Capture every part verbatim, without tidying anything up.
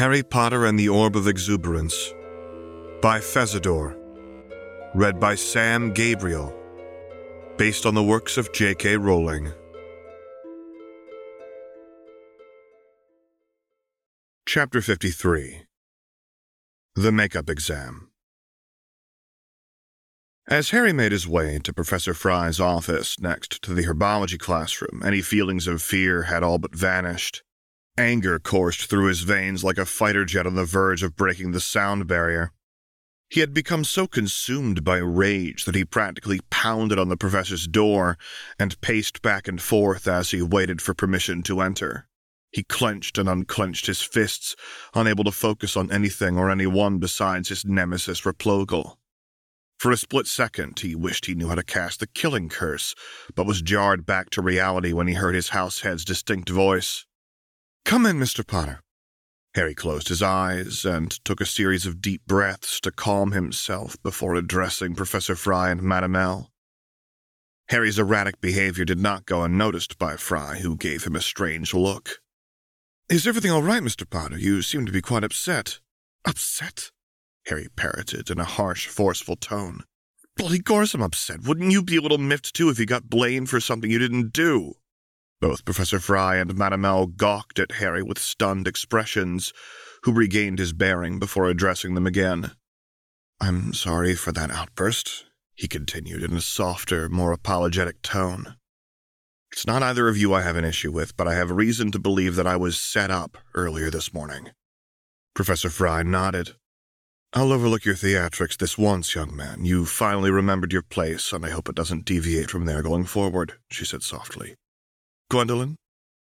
Harry Potter and the Orb of Exuberance by Fezador. Read by Sam Gabriel. Based on the works of J K Rowling. Chapter fifty-three. The Makeup Exam. As Harry made his way to Professor Fry's office next to the herbology classroom, any feelings of fear had all but vanished. Anger coursed through his veins like a fighter jet on the verge of breaking the sound barrier. He had become so consumed by rage that he practically pounded on the professor's door and paced back and forth as he waited for permission to enter. He clenched and unclenched his fists, unable to focus on anything or anyone besides his nemesis Replogle. For a split second, he wished he knew how to cast the killing curse, but was jarred back to reality when he heard his househead's distinct voice. "Come in, Mister Potter." Harry closed his eyes and took a series of deep breaths to calm himself before addressing Professor Fry and Madame L. Harry's erratic behavior did not go unnoticed by Fry, who gave him a strange look. "Is everything all right, Mister Potter? You seem to be quite upset." "Upset?" Harry parroted in a harsh, forceful tone. "Bloody course I'm upset. Wouldn't you be a little miffed, too, if you got blamed for something you didn't do?" Both Professor Fry and Madame L gawked at Harry with stunned expressions, who regained his bearing before addressing them again. "I'm sorry for that outburst," he continued in a softer, more apologetic tone. "It's not either of you I have an issue with, but I have reason to believe that I was set up earlier this morning." Professor Fry nodded. "I'll overlook your theatrics this once, young man. You finally remembered your place, and I hope it doesn't deviate from there going forward," she said softly. "Gwendolen?"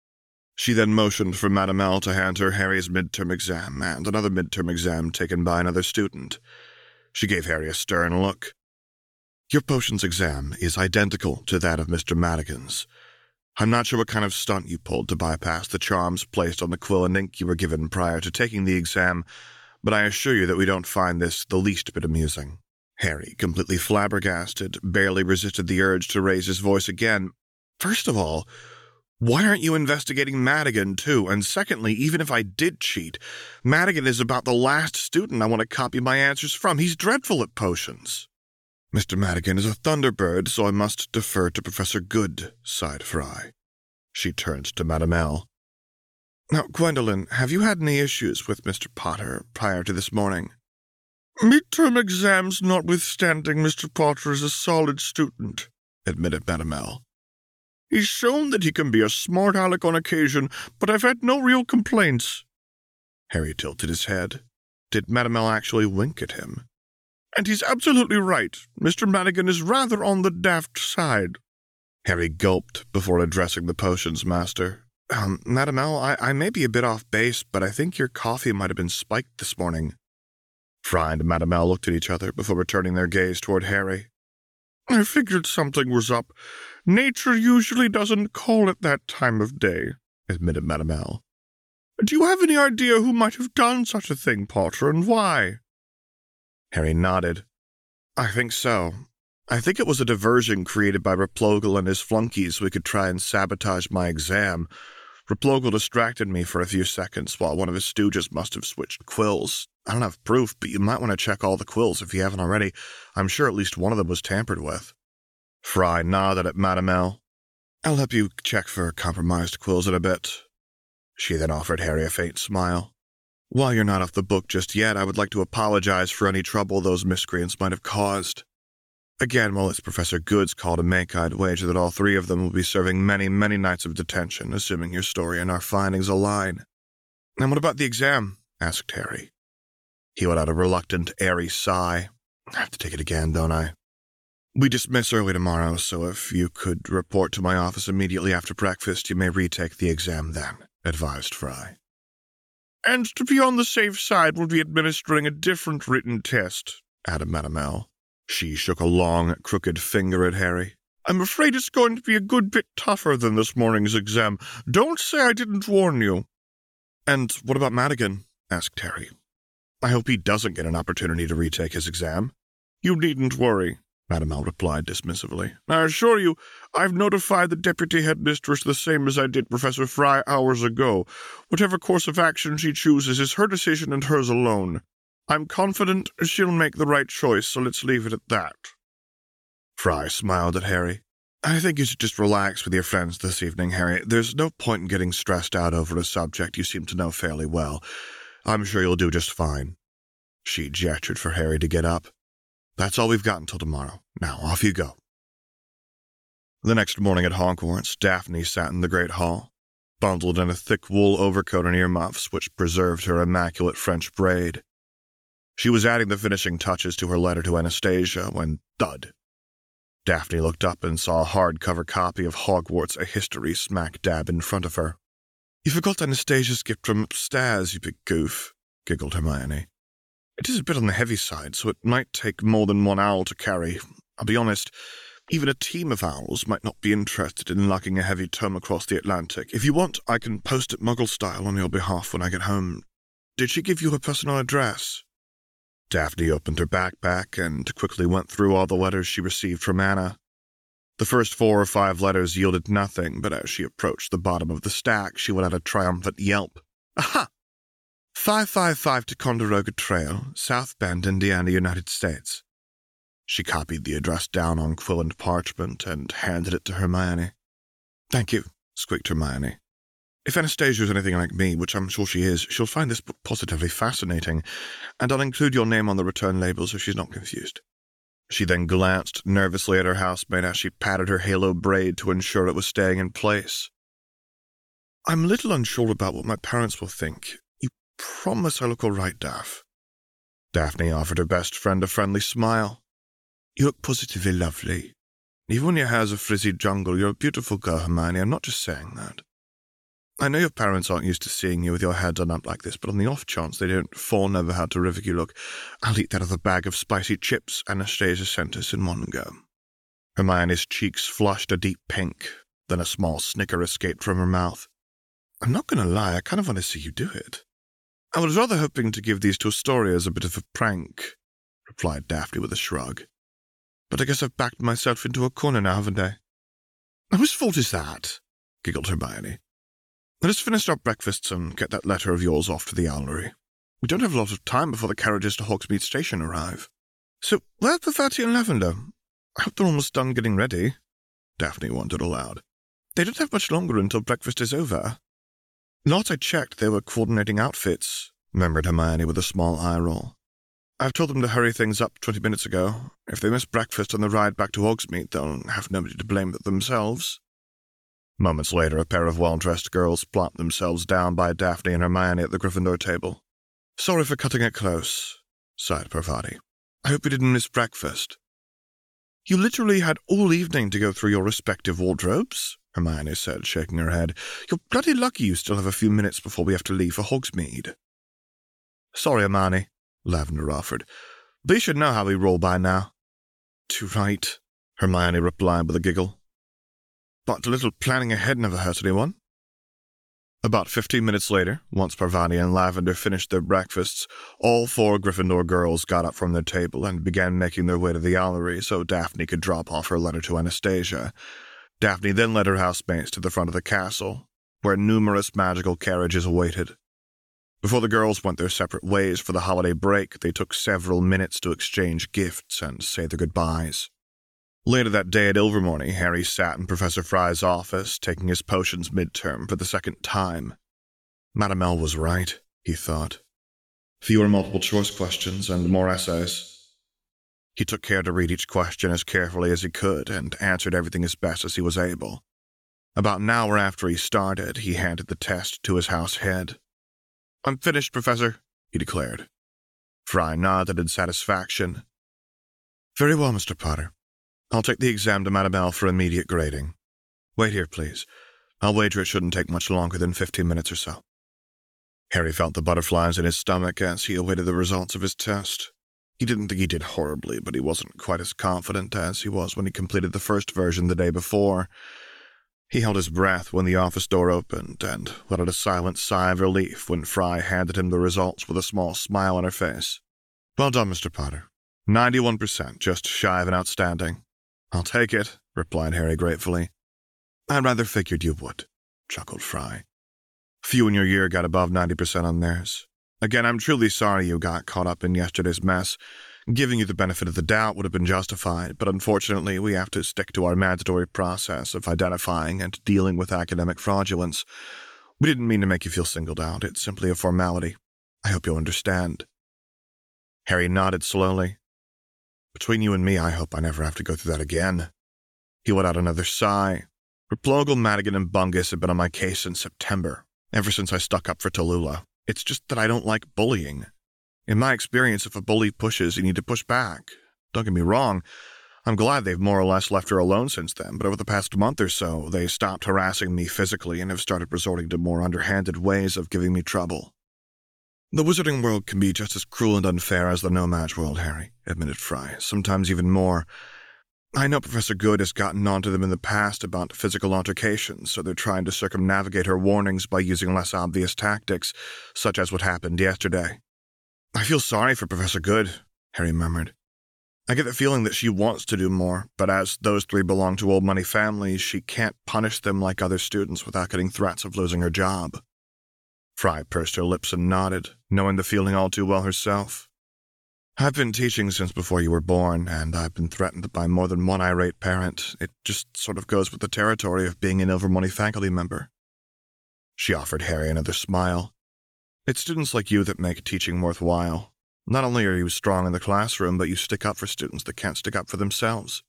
She then motioned for Madame L to hand her Harry's midterm exam and another midterm exam taken by another student. She gave Harry a stern look. "Your potions exam is identical to that of Mister Madigan's. I'm not sure what kind of stunt you pulled to bypass the charms placed on the quill and ink you were given prior to taking the exam, but I assure you that we don't find this the least bit amusing." Harry, completely flabbergasted, barely resisted the urge to raise his voice again. "First of all, why aren't you investigating Madigan, too? And secondly, even if I did cheat, Madigan is about the last student I want to copy my answers from. He's dreadful at potions." "Mister Madigan is a Thunderbird, so I must defer to Professor Good," sighed Fry. She turned to Madame L. "Now, Gwendolen, have you had any issues with Mister Potter prior to this morning?" "Midterm exams notwithstanding, Mister Potter is a solid student," admitted Madame L. "He's shown that he can be a smart aleck on occasion, but I've had no real complaints." Harry tilted his head. Did Madame L actually wink at him? "And he's absolutely right. Mister Madigan is rather on the daft side." Harry gulped before addressing the potions master. Um, Madame L, I, I may be a bit off base, but I think your coffee might have been spiked this morning." Fry and Madame L looked at each other before returning their gaze toward Harry. "I figured something was up. Nature usually doesn't call it that time of day," admitted Madame L. "Do you have any idea who might have done such a thing, Potter, and why?" Harry nodded. "I think so. I think it was a diversion created by Replogle and his flunkies so we could try and sabotage my exam. Replogle distracted me for a few seconds while one of his stooges must have switched quills. I don't have proof, but you might want to check all the quills if you haven't already. I'm sure at least one of them was tampered with." Fry nodded at Madame L. "I'll help you check for compromised quills in a bit." She then offered Harry a faint smile. "While you're not off the book just yet, I would like to apologize for any trouble those miscreants might have caused. Again, while it's Professor Good's call to make, I'd wager that all three of them will be serving many, many nights of detention, assuming your story and our findings align." "And what about the exam?" asked Harry. He let out a reluctant, airy sigh. "I have to take it again, don't I?" "We dismiss early tomorrow, so if you could report to my office immediately after breakfast, you may retake the exam then," advised Fry. "And to be on the safe side, we'll be administering a different written test," added Madame L. She shook a long, crooked finger at Harry. "I'm afraid it's going to be a good bit tougher than this morning's exam. Don't say I didn't warn you." "And what about Madigan?" asked Harry. "I hope he doesn't get an opportunity to retake his exam." "You needn't worry. Madame L replied dismissively. I assure you, I've notified the deputy headmistress the same as I did Professor Fry hours ago. Whatever course of action she chooses is her decision and hers alone. I'm confident she'll make the right choice, so let's leave it at that. Fry smiled at Harry. I think you should just relax with your friends this evening, Harry. There's no point in getting stressed out over a subject you seem to know fairly well. I'm sure you'll do just fine. She gestured for Harry to get up. That's all we've got until tomorrow. Now, off you go. The next morning at Hogwarts, Daphne sat in the Great Hall, bundled in a thick wool overcoat and earmuffs which preserved her immaculate French braid. She was adding the finishing touches to her letter to Anastasia when, thud. Daphne looked up and saw a hardcover copy of Hogwarts A History smack dab in front of her. You forgot Anastasia's gift from upstairs, you big goof, giggled Hermione. It is a bit on the heavy side, so it might take more than one owl to carry. I'll be honest, even a team of owls might not be interested in lugging a heavy tome across the Atlantic. If you want, I can post it Muggle-style on your behalf when I get home. Did she give you her personal address? Daphne opened her backpack and quickly went through all the letters she received from Anna. The first four or five letters yielded nothing, but as she approached the bottom of the stack, she let out a triumphant yelp. Aha! five five five Ticonderoga Trail, South Bend, Indiana, United States. She copied the address down on quill and parchment and handed it to Hermione. Thank you, squeaked Hermione. If Anastasia is anything like me, which I'm sure she is, she'll find this book positively fascinating, and I'll include your name on the return label so she's not confused. She then glanced nervously at her housemate as she patted her halo braid to ensure it was staying in place. I'm a little unsure about what my parents will think. You promise I look all right, Daph? Daphne offered her best friend a friendly smile. You look positively lovely. Even when your hair's a frizzy jungle, you're a beautiful girl, Hermione. I'm not just saying that. I know your parents aren't used to seeing you with your hair done up like this, but on the off chance they don't fawn over how terrific you look, I'll eat that other bag of spicy chips Anastasia sent us in one go. Hermione's cheeks flushed a deep pink, then a small snicker escaped from her mouth. I'm not going to lie, I kind of want to see you do it. I was rather hoping to give these two Astorias a bit of a prank, replied Daphne with a shrug. But I guess I've backed myself into a corner now, haven't I? Whose fault is that? Giggled Hermione. Let us finish our breakfasts and get that letter of yours off to the owlery. We don't have a lot of time before the carriages to Hogsmeade Station arrive. So, where's Parvati and Lavender? I hope they're almost done getting ready. Daphne wondered aloud. They don't have much longer until breakfast is over. Last I checked, they were coordinating outfits, murmured Hermione with a small eye roll. I've told them to hurry things up twenty minutes ago. If they miss breakfast on the ride back to Hogsmeade, they'll have nobody to blame but themselves. Moments later, a pair of well-dressed girls plopped themselves down by Daphne and Hermione at the Gryffindor table. Sorry for cutting it close, sighed Parvati. I hope you didn't miss breakfast. You literally had all evening to go through your respective wardrobes, Hermione said, shaking her head. You're bloody lucky you still have a few minutes before we have to leave for Hogsmeade. Sorry, Hermione, Lavender offered. But you should know how we roll by now. Too right, Hermione replied with a giggle. But a little planning ahead never hurt anyone. About fifteen minutes later, once Parvati and Lavender finished their breakfasts, all four Gryffindor girls got up from their table and began making their way to the owlery so Daphne could drop off her letter to Anastasia. Daphne then led her housemates to the front of the castle, where numerous magical carriages awaited. Before the girls went their separate ways for the holiday break, they took several minutes to exchange gifts and say their goodbyes. Later that day at Ilvermorny, Harry sat in Professor Fry's office, taking his potions midterm for the second time. Madame L was right, he thought. Fewer multiple-choice questions and more essays. He took care to read each question as carefully as he could and answered everything as best as he was able. About an hour after he started, he handed the test to his house head. I'm finished, Professor, he declared. Fry nodded in satisfaction. Very well, Mister Potter. I'll take the exam to Madame L for immediate grading. Wait here, please. I'll wager it shouldn't take much longer than fifteen minutes or so. Harry felt the butterflies in his stomach as he awaited the results of his test. He didn't think he did horribly, but he wasn't quite as confident as he was when he completed the first version the day before. He held his breath when the office door opened and let out a silent sigh of relief when Fry handed him the results with a small smile on her face. Well done, Mister Potter. ninety-one percent, just shy of an outstanding. I'll take it, replied Harry gratefully. I rather figured you would, chuckled Fry. Few in your year got above ninety percent on theirs. Again, I'm truly sorry you got caught up in yesterday's mess. Giving you the benefit of the doubt would have been justified, but unfortunately we have to stick to our mandatory process of identifying and dealing with academic fraudulence. We didn't mean to make you feel singled out. It's simply a formality. I hope you'll understand. Harry nodded slowly. Between you and me, I hope I never have to go through that again. He let out another sigh. Replogle, Madigan, and Bungus have been on my case since September, ever since I stuck up for Tallulah. It's just that I don't like bullying. In my experience, if a bully pushes, you need to push back. Don't get me wrong, I'm glad they've more or less left her alone since then, but over the past month or so, they stopped harassing me physically and have started resorting to more underhanded ways of giving me trouble. The wizarding world can be just as cruel and unfair as the no-match world, Harry, admitted Fry, sometimes even more. I know Professor Good has gotten onto them in the past about physical altercations, so they're trying to circumnavigate her warnings by using less obvious tactics, such as what happened yesterday. I feel sorry for Professor Good, Harry murmured. I get the feeling that she wants to do more, but as those three belong to old money families, she can't punish them like other students without getting threats of losing her job. Fry pursed her lips and nodded, knowing the feeling all too well herself. I've been teaching since before you were born, and I've been threatened by more than one irate parent. It just sort of goes with the territory of being an Ilvermorny faculty member. She offered Harry another smile. It's students like you that make teaching worthwhile. Not only are you strong in the classroom, but you stick up for students that can't stick up for themselves.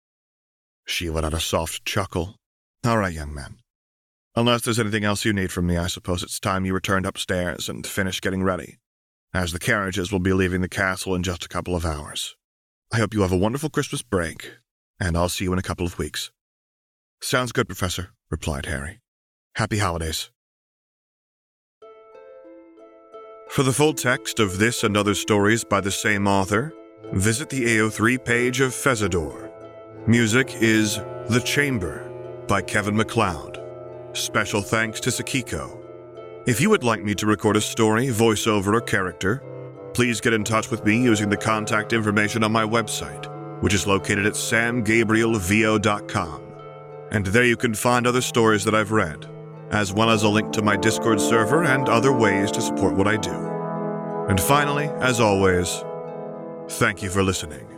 She let out a soft chuckle. All right, young man. Unless there's anything else you need from me, I suppose it's time you returned upstairs and finished getting ready, as the carriages will be leaving the castle in just a couple of hours. I hope you have a wonderful Christmas break, and I'll see you in a couple of weeks. Sounds good, Professor, replied Harry. Happy holidays. For the full text of this and other stories by the same author, visit the A O three page of Fezador. Music is The Chamber by Kevin MacLeod. Special thanks to Sakiko. If you would like me to record a story, voiceover, or character, please get in touch with me using the contact information on my website, which is located at sam gabriel v o dot com. And there you can find other stories that I've read, as well as a link to my Discord server and other ways to support what I do. And finally, as always, thank you for listening.